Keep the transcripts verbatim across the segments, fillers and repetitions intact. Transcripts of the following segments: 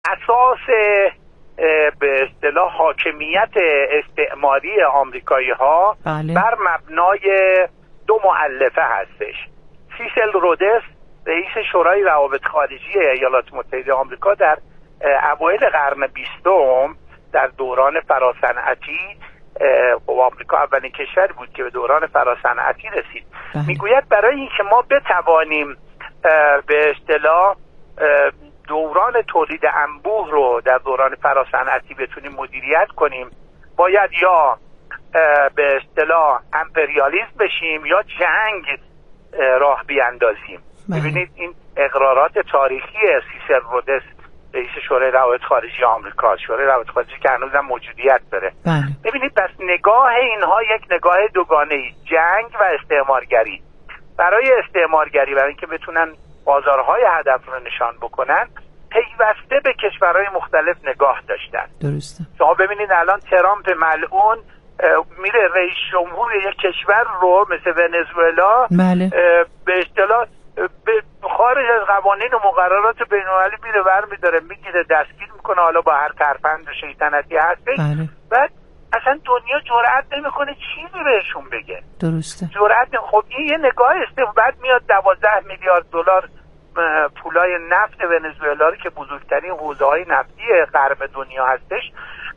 اساس به اصطلاح حاکمیت استعماری آمریکایی ها بله. بر مبنای دو مؤلفه هستش. سیسل رودس رئیس شورای روابط خارجی ایالات متحده آمریکا در اوایل قرن بیستم در دوران فراصنعتی، آمریکا اولین کشوری بود که به دوران فراصنعتی رسید، بله. میگوید برای اینکه ما بتوانیم به اصطلاح دوران تولید انبوه رو در دوران فراصنعتی بتونیم مدیریت کنیم، باید یا به اصطلاح امپریالیسم بشیم یا جنگ راه بیاندازیم. ببینید این اقرارات تاریخی سیسل رودس رئیس شورای روابط خارجی آمریکا، شورای روابط خارجی که هنوز هم موجودیت داره. بله. ببینید پس نگاه اینها یک نگاه دوگانه‌ای، جنگ و استعمارگری. برای استعمارگری، برای اینکه بتونن بازارهای هدف رو نشان بکنن، پیوسته به کشورهای مختلف نگاه داشتن. درسته. شما ببینید الان ترامپ ملعون میره رئیس جمهور یک کشور رو مثل ونزوئلا بله. به اصطلاح به خارج از قوانین و مقررات بین‌المللی میره ور میداره، میگیره، دستگیر میکنه، حالا با هر ترفند و شیطنتی هستش. بله. بعد اصلا دنیا جرئت نمیکنه چیزی بهشون بگه. درسته. جرئت. خب این یه نگاه است. بعد میاد دوازده میلیارد دلار پولای نفت ونزوئلا رو که بزرگترین حوزه‌های نفتی غرب دنیا هستش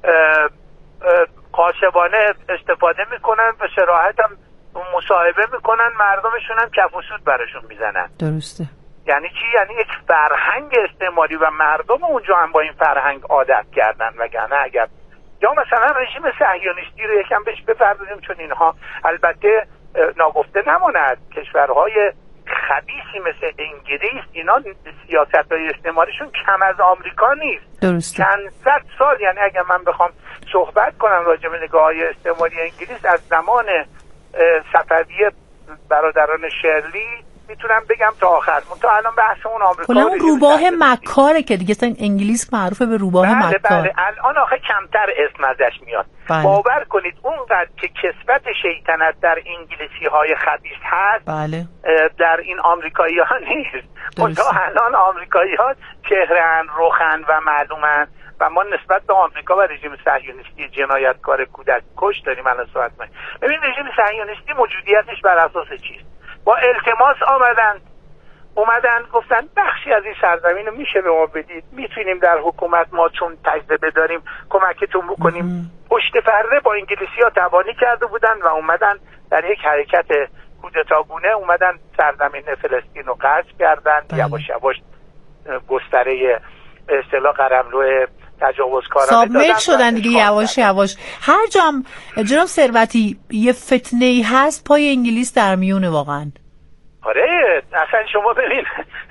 قاچبانه استفاده میکنن، به صراحت هم مصاحبه میکنن، مردمشون هم کف و سود براشون میزنن. درسته. یعنی چی؟ یعنی یک فرهنگ استعماری و مردم اونجا هم با این فرهنگ عادت کردن. وگرنه اگر یا مثلا رژیم صهیونیستی رو یکم بهش بپردازیم، چون اینها البته ناگفته نماند کشورهای خبیثی مثل انگلیس، اینا سیاست‌های استعماریشون کم از آمریکا نیست. درسته. چند صد سال، یعنی اگر من بخوام صحبت کنم راجع به نگاه‌های استعماری انگلیس از زمان صفوی برادران شرلی میتونم بگم تا آخر. تا الان بحث اون آمریکا اون روباه مکاره که دیگه انگلیس معروفه به روباه بله مکار. بله الان آخه کمتر اسم ازش میاد. بله. باور کنید اونقدر که کسبت شیطنت در انگلیسی های خبیث هست، بله. در این آمریکایی ها نیست. تا الان آمریکایی ها چهره‌اند، رخن و معلومن و ما نسبت به آمریکا و رژیم صهیونیستی جنایتکار کودک کش داریم الان صحبت می‌کنیم. ببین رژیم صهیونیستی موجودیتش بر اساس چیست؟ با التماس آمدن اومدن گفتن بخشی از این سرزمین رو میشه به ما بدید، میتونیم در حکومت ما چون تجربه داریم کمکتون بکنیم. پشت پرده با انگلیسی‌ها تبانی کرده بودن و اومدن در یک حرکت کودتاگونه اومدن سرزمین فلسطین رو غصب کردن. یواش یواش گستره به اصطلاح قلمرو تجاوزکارانه سابمیت شدن دیگه یواش یواش. هر جام جناب ثروتی یه فتنه‌ای هست پای انگلیس در میونه واقعا. آره اصلا شما ببین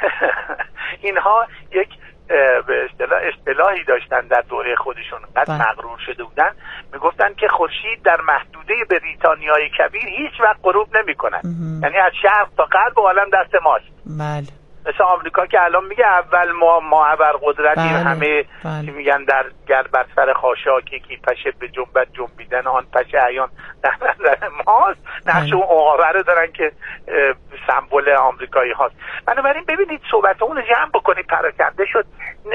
اینها یک به اصطلاح اصطلاحی داشتن در دوره خودشون، قد مغرور شده بودن، میگفتن که خورشید در محدوده بریتانیای کبیر هیچ وقت غروب نمی‌کند. یعنی از شرق تا غرب عالم دست ماست. بله. مثل آمریکا که الان میگه اول ما ما ابرقدرتیم. بله. همه بله. که میگن در گر بر سر خاشاکی کی پشه به جنبت جنبیدن آن پشه عیان در نظر ماست. نقش اون عقابه رو دارن که سمبل آمریکایی هاست. بنابراین ببینید صحبت اون رو جمع بکنید، پراکنده شد.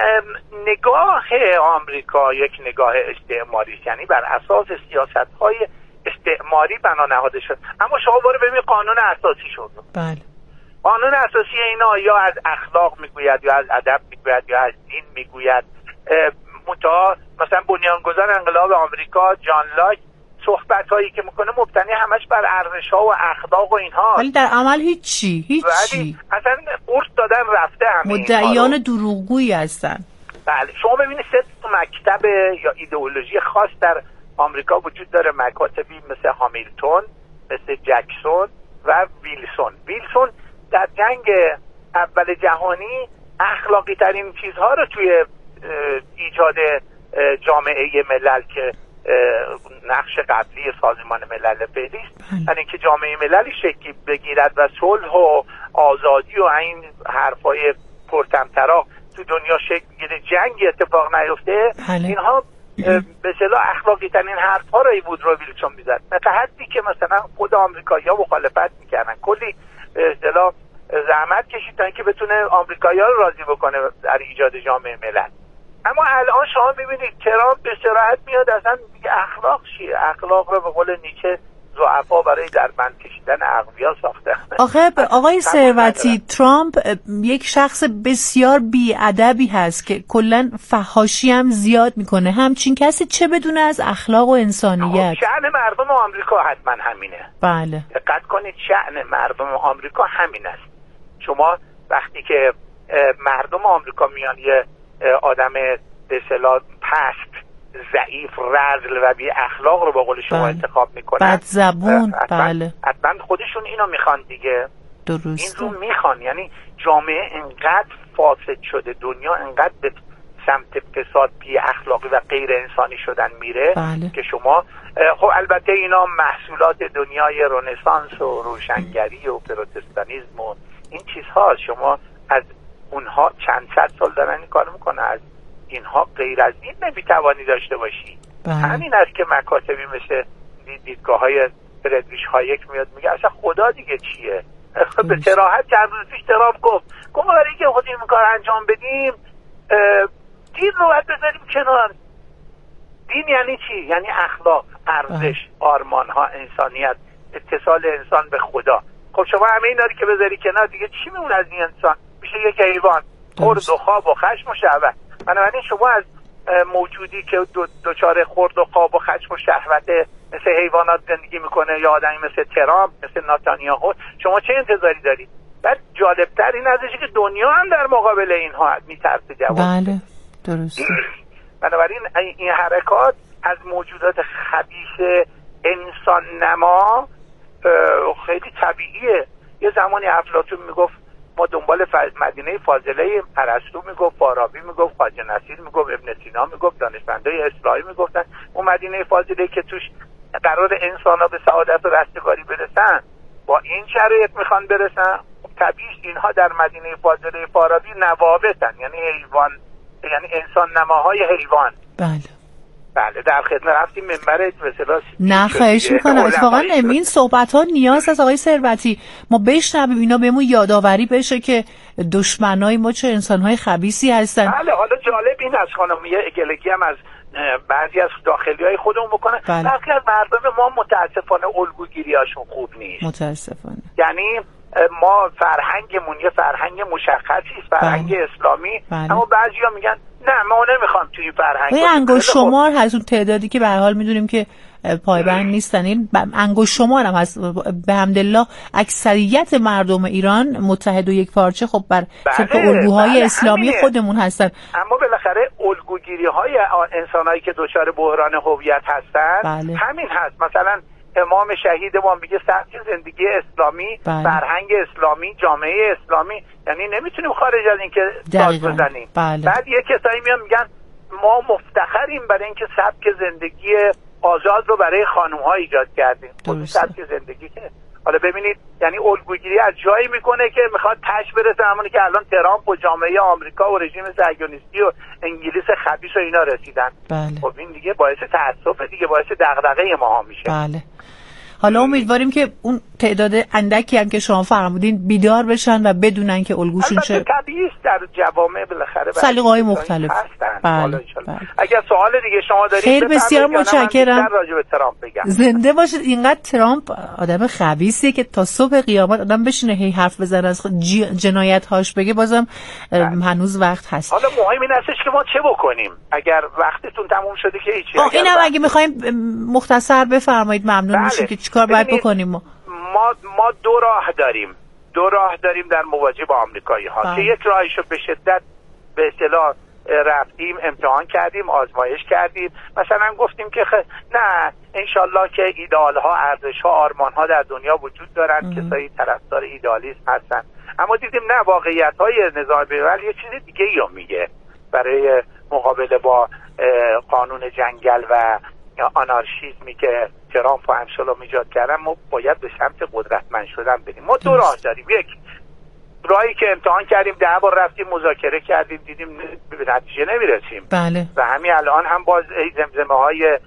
نگاه آمریکا یک نگاه استعماری، یعنی بر اساس سیاست های استعماری بنا نهاده شد. اما شما برو ببین قانون اساسی شد. بله. قانون اساسی اینا یا از اخلاق میگوید یا از ادب میگوید یا از دین میگوید. متا مثلا بنیانگذار انقلاب آمریکا جان لاک صحبت هایی که میکنه مبتنی همش بر ارزش ها و اخلاق و اینها، ولی در عمل هیچی هیچی ولی اصلا قرص دادن رفته همه مدعیان دروغگویی هستن. بله شما ببینید سه مکتب یا ایدئولوژی خاص در آمریکا وجود داره، مکاتبی مثل هامیلتون، مثل جکسون و ویلسون. ویلسون در جنگ اول جهانی اخلاقی ترین چیزها رو توی ایجاد جامعه ملل که نقش قبلی سازمان ملل فعلی است، یعنی اینکه جامعه مللی شکل بگیرد و صلح و آزادی و این حرفای پرطمطراق تو دنیا شکل بگیره، جنگی اتفاق نیفته. اینها به اصطلاح اخلاقی ترین حرف‌ها رو وودرو ویلسون میزد، تا حدی که مثلا خود آمریکایی‌ها مخالفت میکردن. کلی به اصطلاح زحمت کشید تا اینکه بتونه آمریکایی‌ها رو راضی بکنه در ایجاد جامعه ملل. اما شما میبینید ترامپ به صراحت میاد اصلا دیگه اخلاق چیه؟ اخلاق رو به قول نیچه ضعفا برای در بند کشیدن اغبیا ساخته. آخه آقای ثروتی، ترامپ یک شخص بسیار بی‌ادبی هست که کلا فحاشی هم زیاد میکنه. همچین کسی چه بدونه از اخلاق و انسانیت؟ شأن مردم آمریکا حتما همینه. بله دقت کنید، شأن مردم آمریکا همین است. شما وقتی که مردم آمریکا میان یه آدم به اصطلاح پست، ضعیف، رذل و بی اخلاق رو با قول شما بله. انتخاب میکنن، بد زبون، حتما بله حتما خودشون اینو میخوان دیگه. درسته. این رو میخوان. یعنی جامعه انقدر فاسد شده، دنیا انقدر به سمت فساد، بی اخلاقی و غیر انسانی شدن میره بله. که شما خب البته اینا محصولات دنیای رنسانس و روشنگری و پروتستانیسم و این چیزها، شما از اونها چند صد سال دارن این کار میکنه، از اینها غیر از این نمیتوانی داشته باشی. بله. همین است که مکاتبی مثل دیدگاه های فردریش هایک میاد میگه اصلا خدا دیگه چیه. به صراحت چند روز پیش ترامپ گفت گفت برای اینکه خود این کار انجام بدیم دین رو باید بذاریم کنار. دین یعنی چی؟ یعنی اخلاق، ارزش، آرمان ها، انسانیت، اتصال انسان به خدا. خب شما همه اینا رو که بذاری کنار دیگه چی میمونه از این انسان؟ میشه یک حیوان، خرد و خواب و خشم و شهوت. بنابراین شما از موجودی که دو دوچار خرد و خواب و خشم و شهوت مثل حیوانات زندگی میکنه یا آدمی مثل ترامپ، مثل نتانیاهو، شما چه انتظاری دارید؟ بعد جالبتر این ازشه که دنیا هم در مقابل اینها میترسه جواب. بله درسته. بنابراین این حرکات از موجودات خبیث انسان نما خیلی طبیعیه. یه زمانی افلاطون میگفت ما دنبال مدینه فاضله، ارسطو میگفت، فارابی میگفت، خواجه نصیر میگفت، ابن سینا میگفت، دانشمندای اصلاحی میگفتن اون مدینه فاضله که توش قرار انسان‌ها به سعادت و رستگاری برسن، با این شرایط میخوان برسن. طبیعی اینها در مدینه فاضله فارابی نوابتن، یعنی حیوان، یعنی انسان نماهای حیوان. بله بله در خدمت رفتیم منبر مثلا. نه خواهش میکنم. اتفاقا این صحبت ها نیاز از آقای ثروتی ما بشنویم، اینا بهمون یادآوری بشه که دشمنای ما چه انسانهای خبیثی هستن. بله حالا جالب این از خانم یه گلگی هم از بعضی از داخلیای خودمون بکنه. برخی از مردم ما متاسفانه الگوگیریاشون خوب نیست. متاسفانه. یعنی ما فرهنگمون یه فرهنگ مشخصی است، فرهنگ بله. اسلامی بله. اما بعضیا میگن نه ما نمیخوام توی فرهنگ. این انگشت شمار هست اون تعدادی که به هر حال میدونیم که پایبند نیستن. این انگشت شمار هم هست. به حمدالله اکثریت مردم ایران متحد و یک پارچه خب بر طبق بله. الگوهای بله. اسلامی همینه. خودمون هستن. اما بالاخره الگوگیری های انسانایی که دچار بحران هویت هستن بله. همین هست. مثلا امام شهید ما میگه سبک زندگی اسلامی، بله. فرهنگ اسلامی، جامعه اسلامی، یعنی نمیتونیم خارج از این که داد بزنیم. بله. بعد یه کسایی میان میگن ما مفتخریم برای اینکه سبک زندگی آزاد رو برای خانوم‌ها ایجاد کردیم. خود سبک زندگی که حالا ببینید یعنی الگوگیری از جایی میکنه که میخواد تش برسه همونی که الان ترامپ و جامعه آمریکا و رژیم صهیونیستی و انگلیس خبیث و اینا رسیدن. بله. خب این دیگه باعث تأسف دیگه، باعث دغدغه ما میشه. بله. حالا امیدواریم که اون تعداد اندکی هم که شما فرمودین بیدار بشن و بدونن که الگوشون چه. البته طبیعی است در جوامع بالاخره سلیقه‌های مختلف هستن. بله. بله. اگر سوال دیگه شما دارید خیر بسیار متشکرم. راجع به ترامپ بگم. زنده باشید. اینقدر ترامپ آدم خبیثیه که تا صبح قیامت آدم بشینه هی حرف بزنه از جنایت‌هاش بگه بازم بله. هنوز وقت هست. حالا مهم این هستش که ما چه بکنیم. اگر وقتتون تموم شده که هیچی. اینم اگه می‌خوایم مختصر بفرمایید ممنون میشیم بله. که چیکار باید بکنیم. ما ما ما دو راه داریم دو راه داریم در مواجهه با آمریکایی ها که یک راهشو به شدت به اصطلاح رفتیم امتحان کردیم، آزمایش کردیم، مثلا گفتیم که خ... نه انشالله که ایدئال ها، ارزش ها، آرمان ها در دنیا وجود دارن، کسایی طرفدار ایدئالیسم هستن، اما دیدیم نه، واقعیت های نظام بین‌الملل یه چیز دیگه ای رو میگه. برای مقابله با قانون جنگل و آنارشیزمی که ترامپ و امثال ایجاد کردن ما باید به سمت قدرتمند شدن بریم. ما دو راه داریم. یک راهی که امتحان کردیم، ده بار رفتیم مذاکره کردیم، دیدیم به نتیجه نمیرسیم. بله. و همین الان هم باز زمزمه های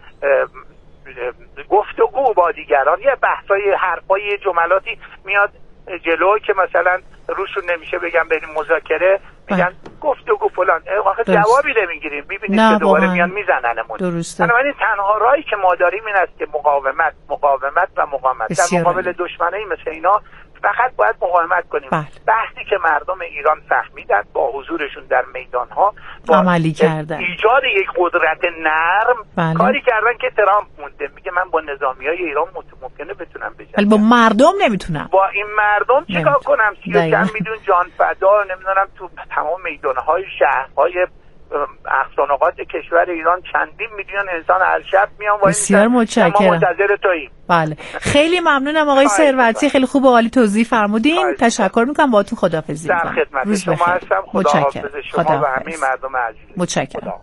گفتگو با دیگران، یه بحثای حرفای جملاتی میاد جلو که مثلا روشون نمیشه بگم بریم مذاکره، میگن گفتگو فلان، آخه جوابی نمیگیریم، میبینید که دوباره میان میزننمون. بنابراین تنها راهی که ما داریم این است که مقاومت مقاومت و مقاومت در مقابل دشمنایی مثل اینا فقط باید مقاومت کنیم. بله. بحثی که مردم ایران فهمیدن با حضورشون در میدانها، با عملی کردن، ایجاد یک قدرت نرم، بله. کاری کردن که ترامپ مونده میگه من با نظامیای ایران ممکنه بتونم بجنگم، ولی با مردم نمیتونم. با این مردم چیکار کنم؟ سی و چند میلیون جان فدا نمیدونم تو تمام میدانهای شهرهای اقصانقاط کشور ایران چندین میلیون انسان هر شب میان وای بسیار متشکرم. ما منتظر توییم. بله خیلی ممنونم آقای ثروتی، خیلی خوب و عالی توضیح فرمودین. تشکر میکنم، باهاتون خداحافظی میکنم. در خدمت شما هستم. خداحافظ شما خدا و همه مردم عزیز. متشکرم. خدا.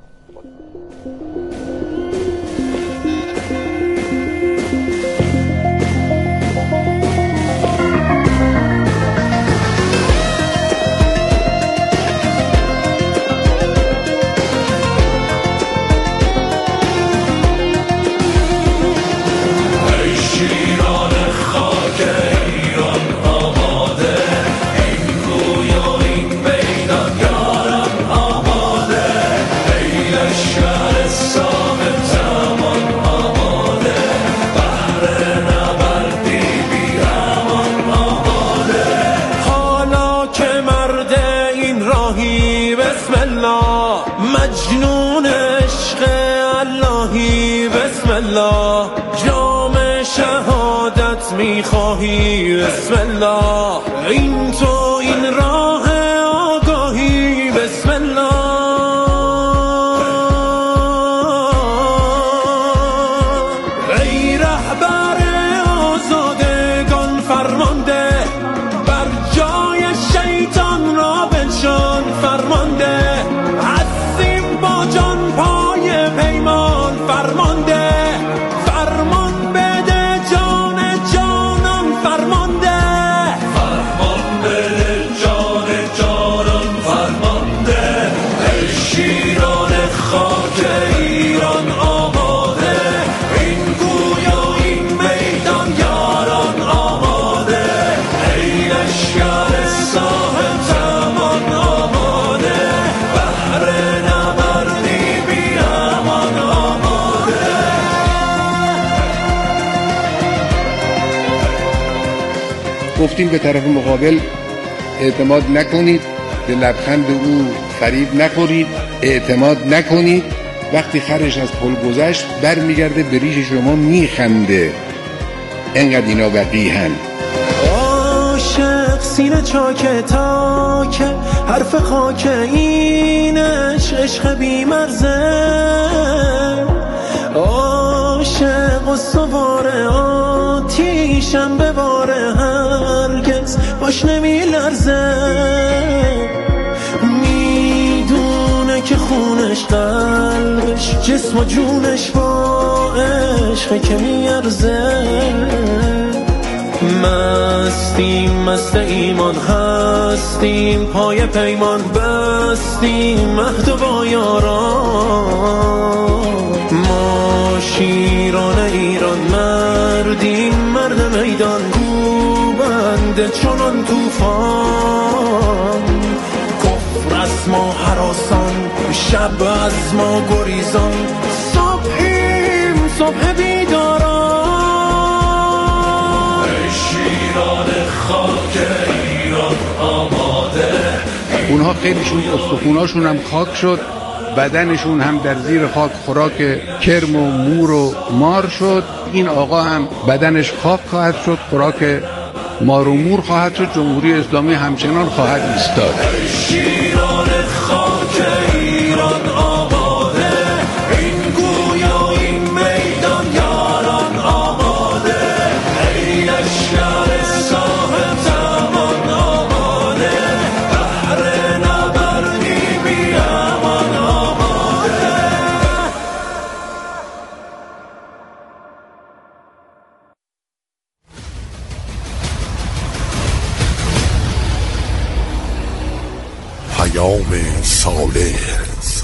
جام شهادت میخواهی بسم الله، این تو این راه آگاهی بسم الله. ای رهبر آزادگان فرمانده، بر جای شیطان را بنشان فرمانده، هستیم با جان پای پیمان فرمانده، گفتیم به طرف مقابل اعتماد نکنید، به لبخند او فریب نخورید، اعتماد نکنید، وقتی خرش از پل گذشت برمیگرده به ریش شما میخنده. انقدر اینا وقیحن. عاشق سینه چاکه تاکه، حرف خاک اینش عشق بیمرزه، عاشق و سوار آتیشم بباره، هرگز باش نمی لرزه، میدونه که خونش قلبش جسم و جونش با عشق که میارزه. مستیم مست ایمان هستیم، پای پیمان بستیم مهد و با یاران، ما شیران ایران مردیم مرد میدان، گوبنده چنان توفان، کفر از ما هراسان شب از ما گریزان، صبحیم صبح بیداران، ای شیران خاک ایران آماده. اونها خیلیشون استخوناشون هم خاک شد، بدنشون هم در زیر خاک خوراک کرم و مور و مار شد. این آقا هم بدنش خاک خواهد شد، خوراک مار و مور خواهد شد. جمهوری اسلامی همچنان خواهد ایستاد. شیران خاک ایران آباده، این گویا این میدان یاران آباده، ای لشکر صاحب زمان آباده، بحر نبردی بی امان آباده. پیام صالح.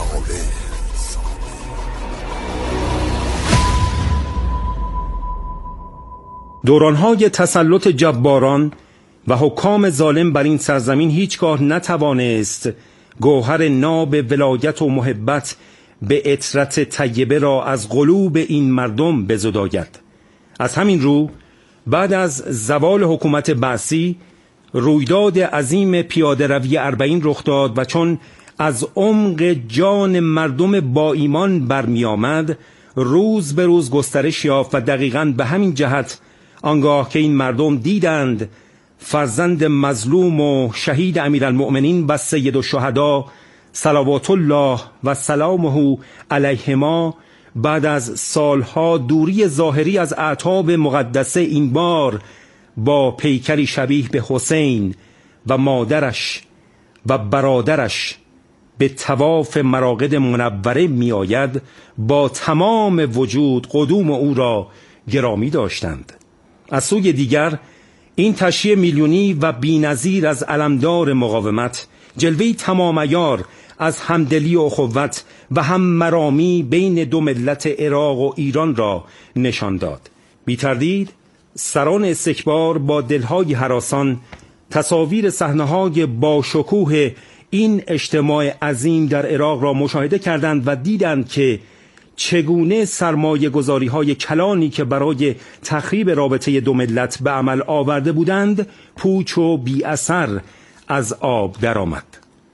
دورانهای تسلط جباران و حکام ظالم بر این سرزمین هیچگاه نتوانست گوهر ناب ولایت و محبت به عطرت طیبه را از قلوب این مردم بزداید. از همین رو بعد از زوال حکومت بعثی رویداد عظیم پیاده روی اربعین رخ داد و چون از عمق جان مردم با ایمان برمی آمد روز به روز گسترش یافت و دقیقاً به همین جهت آنگاه که این مردم دیدند فرزند مظلوم و شهید امیرالمؤمنین و سید الشهدا صلوات الله و سلامه علیهما بعد از سالها دوری ظاهری از اعتاب مقدسه این بار با پیکری شبیه به حسین و مادرش و برادرش به طواف مراقد منوره می آید، با تمام وجود قدوم او را گرامی داشتند. از سوی دیگر این تشییع میلیونی و بی‌نظیر از علمدار مقاومت جلوه‌ای تمام عیار از همدلی و اخوت و هم مرامی بین دو ملت عراق و ایران را نشان داد. بی تردید سران استکبار با دلهای هراسان تصاویر صحنه‌های با شکوه این اجتماع عظیم در عراق را مشاهده کردند و دیدند که چگونه سرمایه گذاری های کلانی که برای تخریب رابطه دو ملت به عمل آورده بودند پوچ و بی اثر از آب درآمد.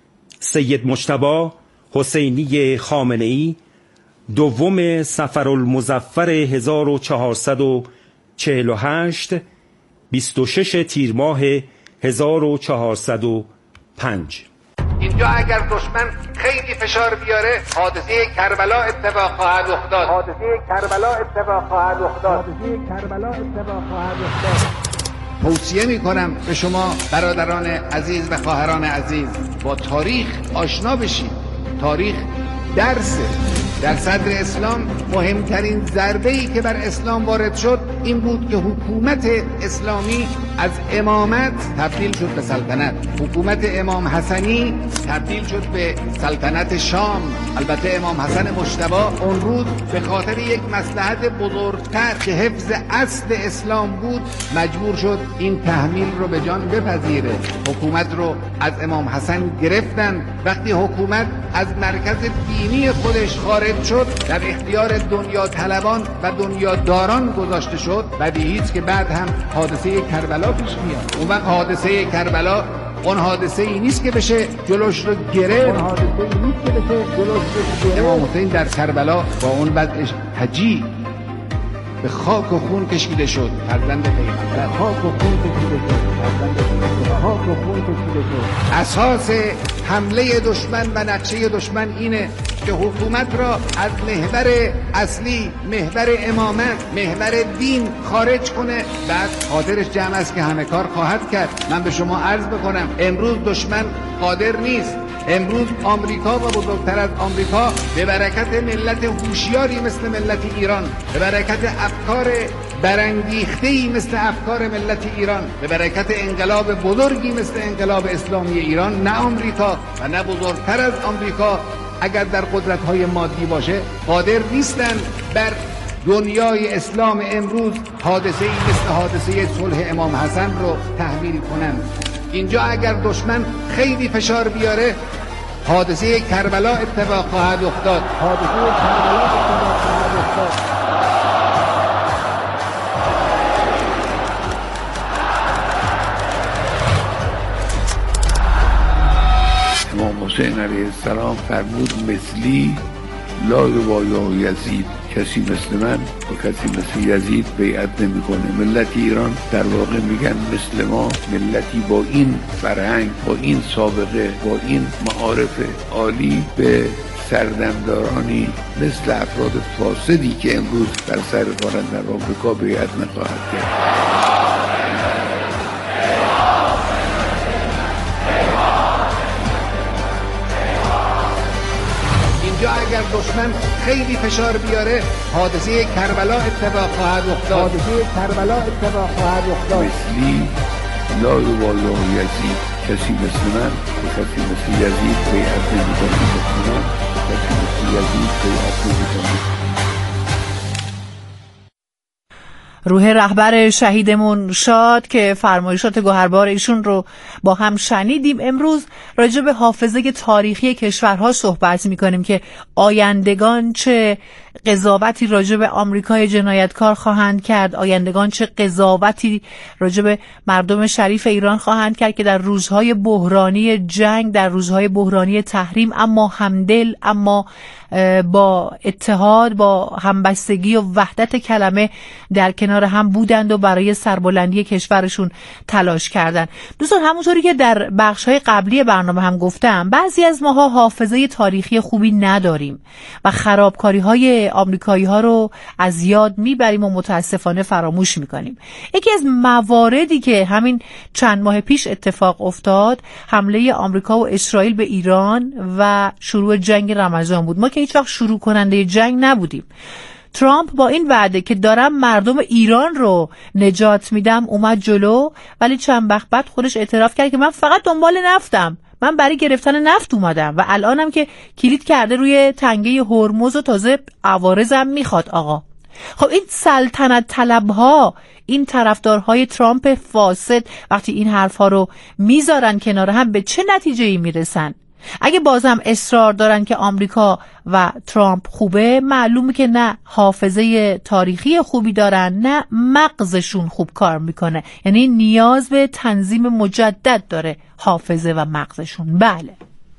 سید مجتبی حسینی خامنه‌ای دوم صفرالمظفر هزار و چهارصد و چهل و هشت بیست و شش تیر ماه هزار و چهارصد و پنج. اینجا اگر دشمن خیلی فشار بیاره حادثه کربلا اتفاق خواهد افتاد. حادثه کربلا اتفاق خواهد افتاد. حادثه کربلا اتفاق خواهد افتاد. توصیه میکنم به شما برادران عزیز و خواهران عزیز با تاریخ آشنا بشید. تاریخ درسه. در صدر اسلام مهمترین ضربه‌ای که بر اسلام وارد شد این بود که حکومت اسلامی از امامت تبدیل شد به سلطنت. حکومت امام حسنی تبدیل شد به سلطنت شام. البته امام حسن مجتبی اون روز به خاطر یک مصلحت بزرگتر که حفظ اصل اسلام بود مجبور شد این تحمیل رو به جان بپذیره. حکومت رو از امام حسن گرفتن. وقتی حکومت از مرکز دینی خودش خارج شد در اختیار دنیا طلبان و دنیا داران گذاشته شد، بدیهی است که بعد هم حادثه کربلا پیش میاد. اون وقت حادثه کربلا اون حادثه ای نیست که بشه جلوش رو گرفت. اون حادثه ای نیست که بشه جلوش رو گرفت. امام حسین در کربلا با اون وضعش حجی به خاک و خون کشیده شد. فرزند پیغمبر خاک و خون کشیده شد. فرزند پیغمبر خاک و خون کشیده شد. اساس حمله دشمن و نقشه دشمن اینه که حکومت را از محور اصلی، محور امامت، محور دین خارج کنه. بعد خاطرش جمع است که همه کار خواهد کرد. من به شما عرض بکنم امروز دشمن قادر نیست. امروز آمریکا و بزرگتر از آمریکا به برکت ملت هوشیاری مثل ملت ایران، به برکت افکار برانگیخته‌ای مثل افکار ملت ایران، به برکت انقلاب بزرگی مثل انقلاب اسلامی ایران، نه آمریکا و نه بزرگتر از آمریکا اگر در قدرت‌های مادی باشه قادر نیستن بر دنیای اسلام امروز حادثه‌ای مثل حادثه صلح امام حسن رو تحمیل کنن. اینجا اگر دشمن خیلی فشار بیاره حادثه کربلا اتفاق خواهد افتاد. حادثه کربلا اتفاق خواهد افتاد. امام حسین علیه السلام فرمود مثلی لا یبایع یزید، کسی مثل من و کسی مثل یزید بیعت نمیکنه. ملت ایران در واقع میگن مثل ما، ملتی با این فرهنگ، با این سابقه، با این معارف عالی به سردمدارانی مثل افراد فاسدی که امروز در سر کارند در آمریکا بیعت نخواهد کرد. اینجا اگر دشمن خیلی فشار بیاره حادثه کربلا اتفاق خواهد افتاد. حادثه کربلا اتفاق خواهد افتاد. مثلی لا یبایع یزید، کسی مثل من و کسی مثل یزید بیعت نمی‌کنه. مثل من کسی مثل یزید بیعت نمی‌کنه. روح رهبر شهیدمون شاد که فرمایشات گوهربار ایشون رو با هم شنیدیم. امروز راجع به حافظه تاریخی کشورها صحبت می‌کنیم که آیندگان چه قضاوتی راجع به آمریکای جنایتکار خواهند کرد، آیندگان چه قضاوتی راجع به مردم شریف ایران خواهند کرد که در روزهای بحرانی جنگ، در روزهای بحرانی تحریم، اما همدل، اما با اتحاد، با همبستگی و وحدت کلمه در کنار هم بودند و برای سربلندی کشورشون تلاش کردند. دوستان، همونطوری که در بخش‌های قبلی برنامه هم گفتم، بعضی از ماها حافظه تاریخی خوبی نداریم و خرابکاری‌های آمریکایی‌ها رو از یاد میبریم و متاسفانه فراموش میکنیم. یکی از مواردی که همین چند ماه پیش اتفاق افتاد، حمله آمریکا و اسرائیل به ایران و شروع جنگ رمضان بود. ما که هیچ وقت شروع کننده جنگ نبودیم. ترامپ با این وعده که دارم مردم ایران رو نجات میدم اومد جلو، ولی چند وقت بعد خودش اعتراف کرد که من فقط دنبال نفتم، من برای گرفتن نفت اومدم و الانم که کلید کرده روی تنگه هرمز و تازه عوارضم میخواد. آقا خب این سلطنت طلبها، این طرفدارهای ترامپ فاسد وقتی این حرفها رو میذارن کنار هم به چه نتیجه‌ای میرسن؟ اگه بازم اصرار دارن که آمریکا و ترامپ خوبه، معلومه که نه حافظه تاریخی خوبی دارن، نه مغزشون خوب کار میکنه. یعنی نیاز به تنظیم مجدد داره حافظه و مغزشون. بله.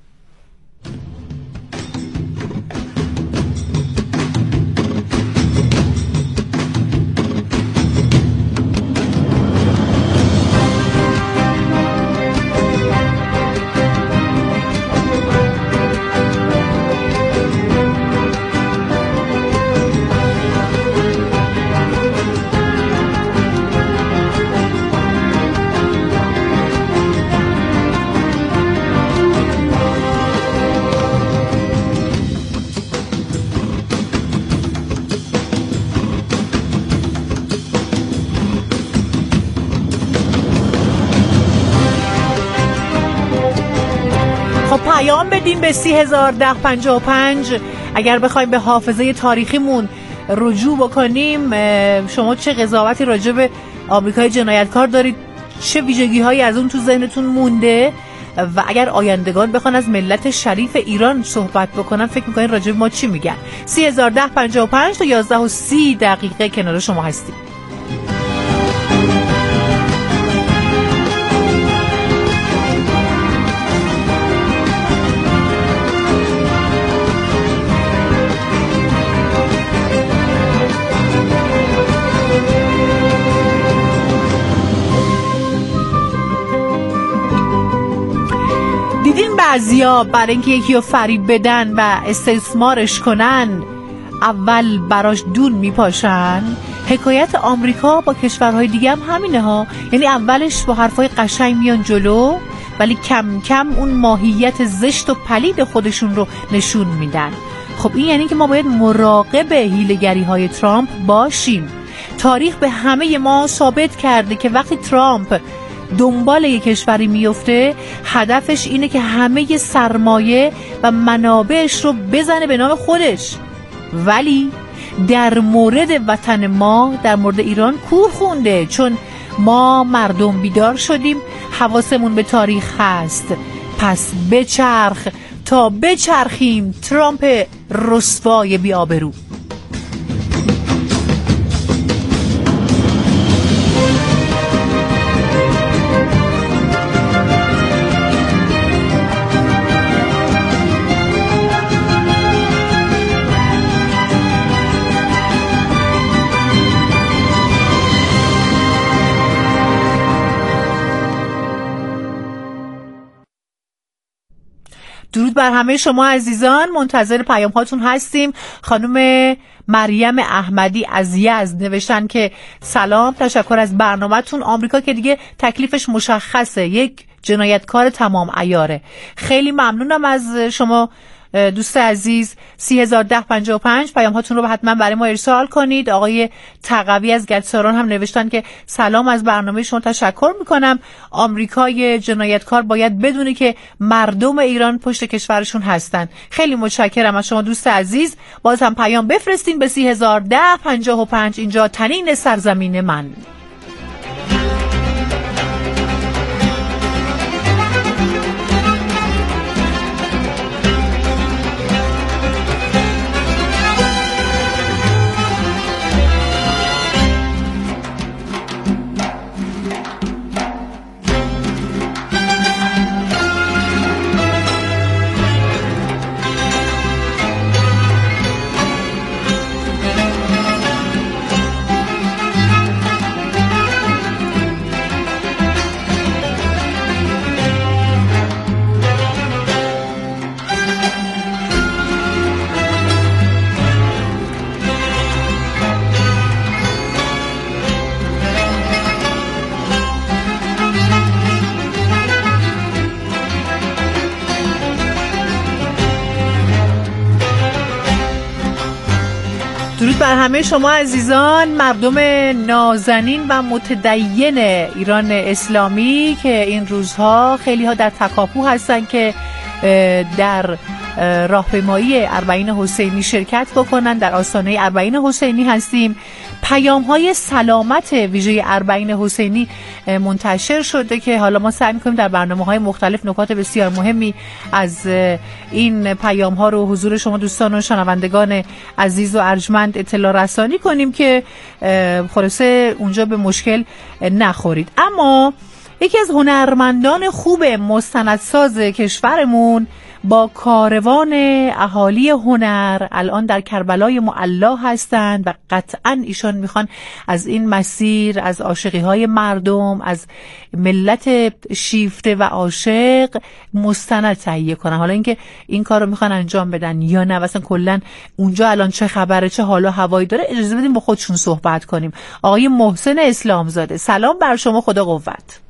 پیام بدیم به سی هزار ده پنجاه و پنج اگر بخوایم به حافظه تاریخیمون رجوع بکنیم. شما چه قضاوتی راجع به آمریکای جنایتکار دارید؟ چه ویژگی هایی از اون تو ذهنتون مونده؟ و اگر آیندگان بخوان از ملت شریف ایران صحبت بکنن، فکر میکنین راجع به ما چی میگن؟ سی هزار ده پنجاه و پنج تا یازده و سی دقیقه کنار شما هستیم. دیدین بعضیا برای اینکه یکی رو فریب بدن و استثمارش کنن اول براش دون میپاشن؟ حکایت آمریکا با کشورهای دیگه هم همینه ها. یعنی اولش با حرفای قشنگ میان جلو، ولی کم کم اون ماهیت زشت و پلید خودشون رو نشون میدن. خب این یعنی که ما باید مراقب حیله‌گری های ترامپ باشیم. تاریخ به همه ما ثابت کرده که وقتی ترامپ دنبال یک کشوری میفته، هدفش اینه که همه سرمایه و منابعش رو بزنه به نام خودش. ولی در مورد وطن ما، در مورد ایران کور خونده، چون ما مردم بیدار شدیم، حواسمون به تاریخ هست. پس بچرخ تا بچرخیم ترامپ رسوای بی‌آبرو. درود بر همه شما عزیزان، منتظر پیام هاتون هستیم. خانم مریم احمدی از یزد نوشتن که سلام، تشکر از برنامه‌تون. آمریکا که دیگه تکلیفش مشخصه، یک جنایتکار تمام عیاره. خیلی ممنونم از شما دوست عزیز سی هزار ده پنجاه و پنج پیام هاتون رو حتما برای ما ارسال کنید. آقای تقوی از گچساران هم نوشتن که سلام، از برنامه شما تشکر میکنم. آمریکای جنایتکار باید بدونه که مردم ایران پشت کشورشون هستن. خیلی متشکرم از شما دوست عزیز. باز هم پیام بفرستین به سی هزار ده پنجاه و پنج. اینجا تنین سرزمین من. درود بر همه شما عزیزان، مردم نازنین و متدین ایران اسلامی که این روزها خیلی ها در تکاپو هستن که در راهپیمایی اربعین حسینی شرکت بکنن. در آستانه اربعین حسینی هستیم. پیام های سلامت ویژه اربعین حسینی منتشر شده که حالا ما سعی می‌کنیم در برنامه های مختلف نکات بسیار مهمی از این پیام ها رو حضور شما دوستان و شنوندگان عزیز و ارجمند اطلاع رسانی کنیم که خلاصه اونجا به مشکل نخورید. اما یکی از هنرمندان خوب مستندساز کشورمون با کاروان اهالی هنر الان در کربلای معلا هستند و قطعا ایشان میخوان از این مسیر، از عاشقی های مردم، از ملت شیفته و عاشق مستند تهیه کنن. حالا اینکه این کار رو میخوان انجام بدن یا نه، مثلا کلا اونجا الان چه خبره، چه حال و هوایی داره، اجازه بدیم با خودشون صحبت کنیم. آقای محسن اسلامزاده، سلام بر شما، خدا قوت.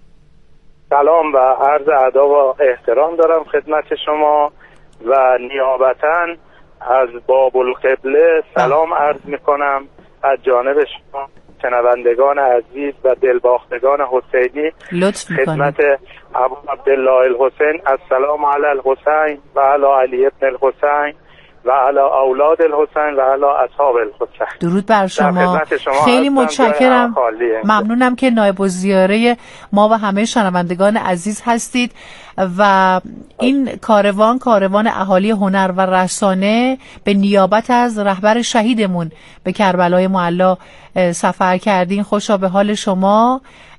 سلام و عرض ادب و احترام دارم خدمت شما و نیابتاً از باب القبله سلام عرض میکنم از جانب شما شنوندگان عزیز و دلباختگان حسینی. خدمت ابو عبدالله الحسین السلام علی الحسین و علی علی ابن الحسین و علی اولاد الحسین و علی اصحاب الحسین. درود بر شما. شما خیلی متشکرم، ممنونم که نایب الزیاره ما و همه شنوندگان عزیز هستید. و این کاروان کاروان اهالی هنر و رسانه به نیابت از رهبر شهیدمون به کربلای معلا سفر کردین. خوشا به حال شما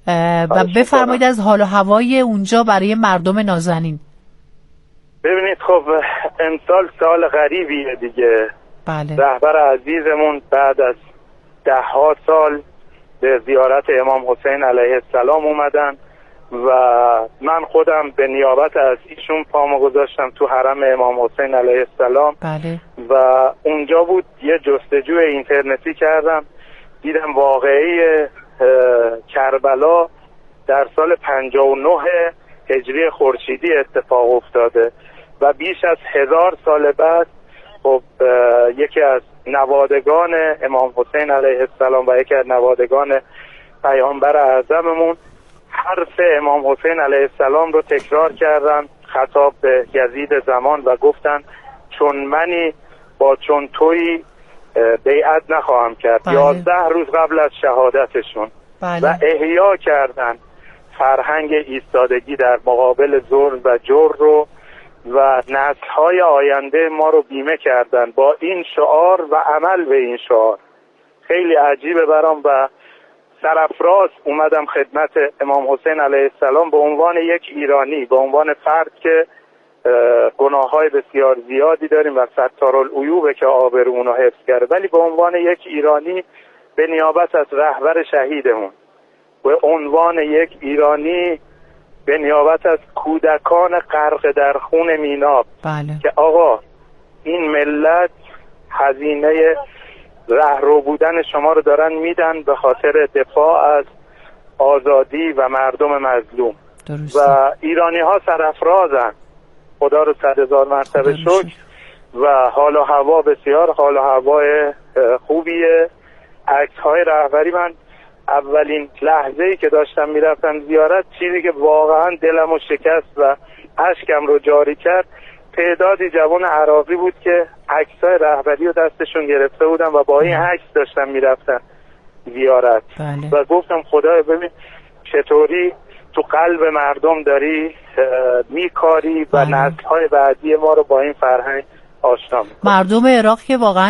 و بفرمایید از حال و هوای اونجا برای مردم نازنین. ببینید خب امسال سال غریبیه دیگه. بله. رهبر عزیزمون بعد از ده ها سال به زیارت امام حسین علیه السلام اومدن و من خودم به نیابت از ایشون پامو گذاشتم تو حرم امام حسین علیه السلام. بله. و اونجا بود یه جستجوی اینترنتی کردم، دیدم واقعی کربلا در سال پنجاه و نه هجری خورشیدی اتفاق افتاده و بیش از هزار سال بعد خب یکی از نوادگان امام حسین علیه السلام و یکی از نوادگان پیامبر اعظممون حرف امام حسین علیه السلام رو تکرار کردن، خطاب به یزید زمان و گفتن چون منی با چون تویی بیعت نخواهم کرد. بله. یازده روز قبل از شهادتشون. بله. و احیا کردن فرهنگ ایستادگی در مقابل ظلم و جور رو و نسل‌های آینده ما رو بیمه کردن با این شعار و عمل به این شعار. خیلی عجیبه برام و سرافراز اومدم خدمت امام حسین علیه السلام به عنوان یک ایرانی، به عنوان فرد که گناه‌های بسیار زیادی داریم و ستارالعیوبه که آبرومون رو حفظ کرده، ولی به عنوان یک ایرانی به نیابت از رهبر شهیدمون، به عنوان یک ایرانی به نیابت از کودکان غرق در خون میناب. بله. که آقا این ملت هزینه رهرو بودن شما رو دارن میدن به خاطر دفاع از آزادی و مردم مظلوم. درسته. و ایرانی ها سرافرازن. خدا رو صد هزار مرتبه شکر و حال و هوا بسیار حال و هوای خوبیه. عکس های رهبری، من اولین لحظه‌ای که داشتم میرفتم زیارت، چیزی که واقعا دلمو شکست و اشکم رو جاری کرد، تعدادی جوان عراقی بود که عکسای رهبری رو دستشون گرفته بودن و با این عکس داشتن میرفتن زیارت. بله. و گفتم خدایا ببین چطوری تو قلب مردم داری میکاری و بله. نسل‌های بعدی ما رو با این فرهنگ آشنا می‌کنی. مردم عراق که واقعا